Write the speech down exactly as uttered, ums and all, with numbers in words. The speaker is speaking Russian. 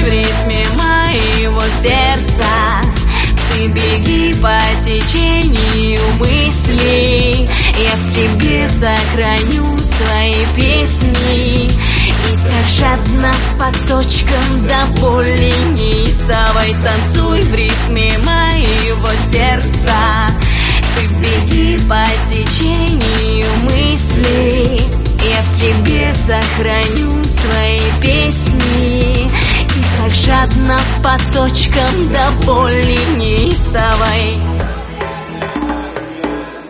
в ритме моего сердца. Ты беги по течению мыслей, я в тебе сохраню свои песни. И как жадно по точкам до боли неистовой танцуй в ритме моего сердца. Ты беги по течению мыслей, я в тебе сохраню свои песни. И как жадно по точкам до боли неистовой